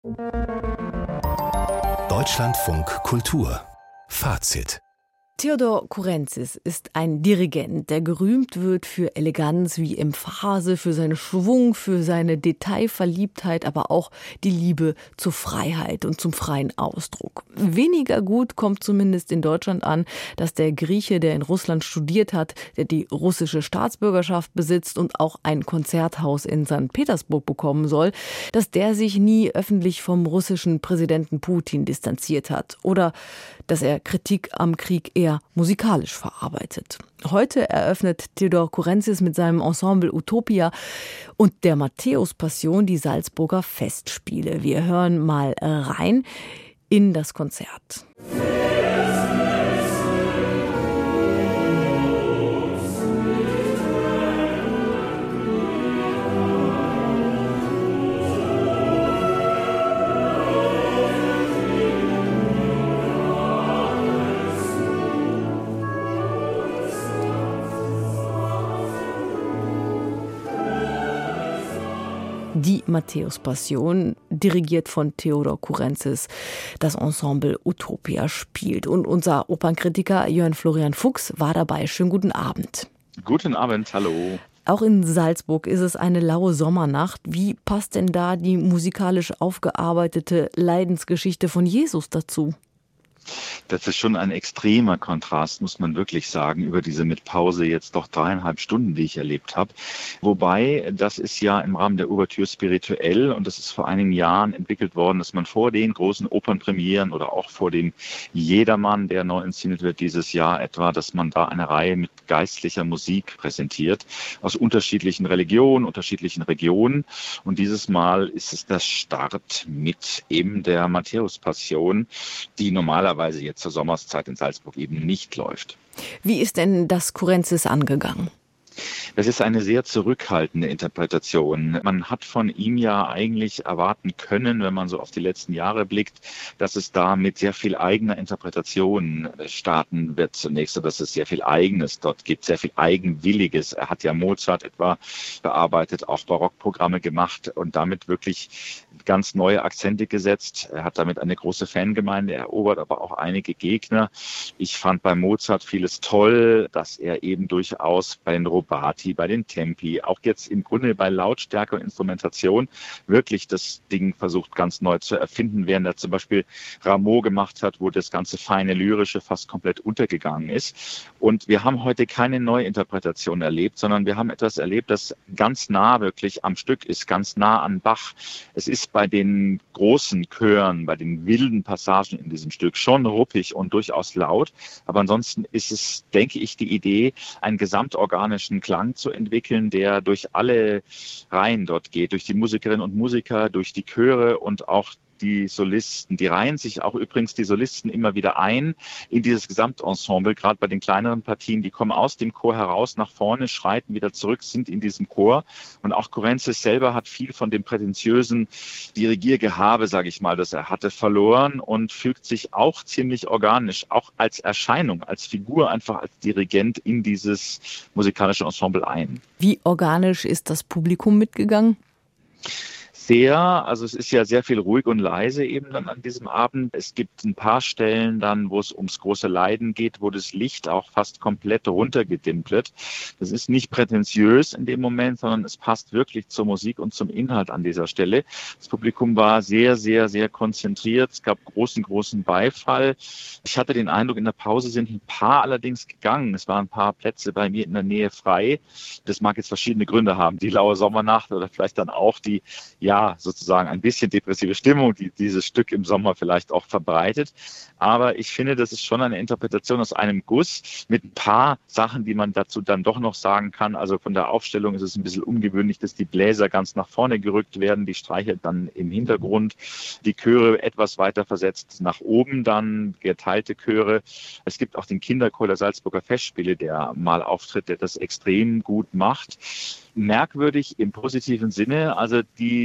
Deutschlandfunk Kultur Fazit. Theodor Courensis ist ein Dirigent, der gerühmt wird für Eleganz wie Emphase, für seinen Schwung, für seine Detailverliebtheit, aber auch die Liebe zur Freiheit und zum freien Ausdruck. Weniger gut kommt zumindest in Deutschland an, dass der Grieche, der in Russland studiert hat, der die russische Staatsbürgerschaft besitzt und auch ein Konzerthaus in St. Petersburg bekommen soll, dass der sich nie öffentlich vom russischen Präsidenten Putin distanziert hat oder dass er Kritik am Krieg eher musikalisch verarbeitet. Heute eröffnet Theodor Courensis mit seinem Ensemble Utopia und der Matthäus-Passion die Salzburger Festspiele. Wir hören mal rein in das Konzert. Die Matthäus-Passion, dirigiert von Theodor Courensis, das Ensemble Utopia spielt. Und unser Opernkritiker Jörn Florian Fuchs war dabei. Schönen guten Abend. Guten Abend, hallo. Auch in Salzburg ist es eine laue Sommernacht. Wie passt denn da die musikalisch aufgearbeitete Leidensgeschichte von Jesus dazu? Das ist schon ein extremer Kontrast, muss man wirklich sagen, über diese mit Pause jetzt doch 3,5 Stunden, die ich erlebt habe. Wobei, das ist ja im Rahmen der Ouvertüre spirituell und das ist vor einigen Jahren entwickelt worden, dass man vor den großen Opernpremieren oder auch vor dem Jedermann, der neu inszeniert wird dieses Jahr etwa, dass man da eine Reihe mit geistlicher Musik präsentiert, aus unterschiedlichen Religionen, unterschiedlichen Regionen. Und dieses Mal ist es der Start mit eben der Matthäus-Passion, die normalerweise jetzt zur Sommerszeit in Salzburg eben nicht läuft. Wie ist denn das Courensis angegangen? Das ist eine sehr zurückhaltende Interpretation. Man hat von ihm ja eigentlich erwarten können, wenn man so auf die letzten Jahre blickt, dass es da mit sehr viel eigener Interpretation starten wird zunächst, dass es sehr viel Eigenes dort gibt, sehr viel Eigenwilliges. Er hat ja Mozart etwa bearbeitet, auch Barockprogramme gemacht und damit wirklich ganz neue Akzente gesetzt. Er hat damit eine große Fangemeinde erobert, aber auch einige Gegner. Ich fand bei Mozart vieles toll, dass er eben durchaus bei den Robati, bei den Tempi, auch jetzt im Grunde bei Lautstärke und Instrumentation wirklich das Ding versucht ganz neu zu erfinden, während er zum Beispiel Rameau gemacht hat, wo das ganze feine Lyrische fast komplett untergegangen ist. Und wir haben heute keine Neuinterpretation erlebt, sondern wir haben etwas erlebt, das ganz nah wirklich am Stück ist, ganz nah an Bach. Es ist bei den großen Chören, bei den wilden Passagen in diesem Stück schon ruppig und durchaus laut. Aber ansonsten ist es, denke ich, die Idee, einen gesamtorganischen Klang zu entwickeln, der durch alle Reihen dort geht, durch die Musikerinnen und Musiker, durch die Chöre und auch die Solisten. Die reihen sich auch übrigens die Solisten immer wieder ein in dieses Gesamtensemble, gerade bei den kleineren Partien. Die kommen aus dem Chor heraus, nach vorne, schreiten wieder zurück, sind in diesem Chor. Und auch Courensis selber hat viel von dem prätentiösen Dirigiergehabe, sage ich mal, das er hatte, verloren und fügt sich auch ziemlich organisch, auch als Erscheinung, als Figur, einfach als Dirigent in dieses musikalische Ensemble ein. Wie organisch ist das Publikum mitgegangen? Sehr, also es ist ja sehr viel ruhig und leise eben dann an diesem Abend. Es gibt ein paar Stellen dann, wo es ums große Leiden geht, wo das Licht auch fast komplett runtergedimmt wird. Das ist nicht prätentiös in dem Moment, sondern es passt wirklich zur Musik und zum Inhalt an dieser Stelle. Das Publikum war sehr, sehr, sehr konzentriert. Es gab großen Beifall. Ich hatte den Eindruck, in der Pause sind ein paar allerdings gegangen. Es waren ein paar Plätze bei mir in der Nähe frei. Das mag jetzt verschiedene Gründe haben. Die laue Sommernacht oder vielleicht dann auch die, sozusagen ein bisschen depressive Stimmung, die dieses Stück im Sommer vielleicht auch verbreitet. Aber ich finde, das ist schon eine Interpretation aus einem Guss mit ein paar Sachen, die man dazu dann doch noch sagen kann. Also von der Aufstellung ist es ein bisschen ungewöhnlich, dass die Bläser ganz nach vorne gerückt werden, die Streicher dann im Hintergrund, die Chöre etwas weiter versetzt nach oben, dann geteilte Chöre. Es gibt auch den Kinderchor der Salzburger Festspiele, der mal auftritt, der das extrem gut macht. Merkwürdig im positiven Sinne, also die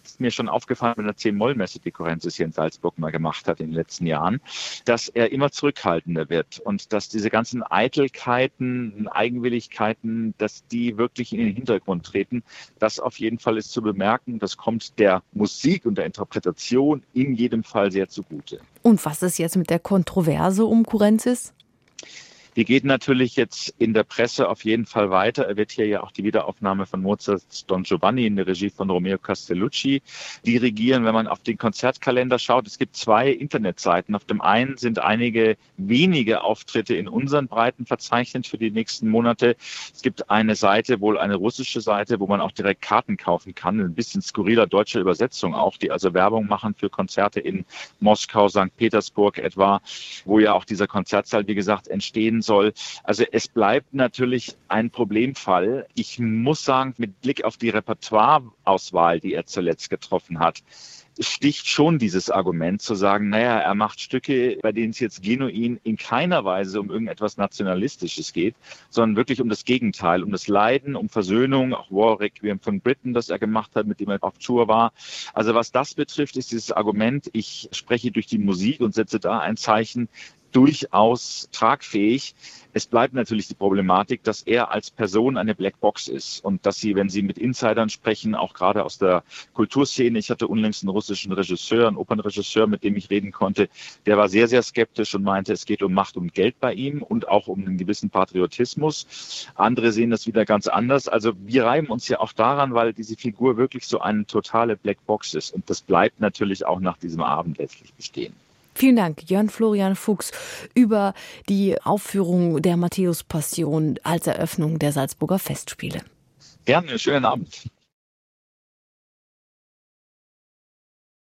ist mir schon aufgefallen bei der C-Moll-Messe, die Kurrenzis hier in Salzburg mal gemacht hat in den letzten Jahren, dass er immer zurückhaltender wird und dass diese ganzen Eitelkeiten, Eigenwilligkeiten, dass die wirklich in den Hintergrund treten. Das auf jeden Fall ist zu bemerken. Das kommt der Musik und der Interpretation in jedem Fall sehr zugute. Und was ist jetzt mit der Kontroverse um Kurrenzis? Die geht natürlich jetzt in der Presse auf jeden Fall weiter. Er wird hier ja auch die Wiederaufnahme von Mozarts Don Giovanni in der Regie von Romeo Castellucci dirigieren. Wenn man auf den Konzertkalender schaut, es gibt 2 Internetseiten. Auf dem einen sind einige wenige Auftritte in unseren Breiten verzeichnet für die nächsten Monate. Es gibt eine Seite, wohl eine russische Seite, wo man auch direkt Karten kaufen kann. Ein bisschen skurriler deutscher Übersetzung auch, die also Werbung machen für Konzerte in Moskau, St. Petersburg etwa, wo ja auch dieser Konzertsaal, wie gesagt, entstehen soll. Also es bleibt natürlich ein Problemfall. Ich muss sagen, mit Blick auf die Repertoireauswahl, die er zuletzt getroffen hat, sticht schon dieses Argument zu sagen, naja, er macht Stücke, bei denen es jetzt genuin in keiner Weise um irgendetwas Nationalistisches geht, sondern wirklich um das Gegenteil, um das Leiden, um Versöhnung, auch War Requiem von Britain, das er gemacht hat, mit dem er auf Tour war. Also was das betrifft, ist dieses Argument, ich spreche durch die Musik und setze da ein Zeichen, durchaus tragfähig. Es bleibt natürlich die Problematik, dass er als Person eine Blackbox ist und dass Sie, wenn Sie mit Insidern sprechen, auch gerade aus der Kulturszene, ich hatte unlängst einen russischen Regisseur, einen Opernregisseur, mit dem ich reden konnte, der war sehr, sehr skeptisch und meinte, es geht um Macht und Geld bei ihm und auch um einen gewissen Patriotismus. Andere sehen das wieder ganz anders. Also wir reiben uns ja auch daran, weil diese Figur wirklich so eine totale Blackbox ist und das bleibt natürlich auch nach diesem Abend letztlich bestehen. Vielen Dank, Jörn Florian Fuchs, über die Aufführung der Matthäus-Passion als Eröffnung der Salzburger Festspiele. Gerne, schönen Abend.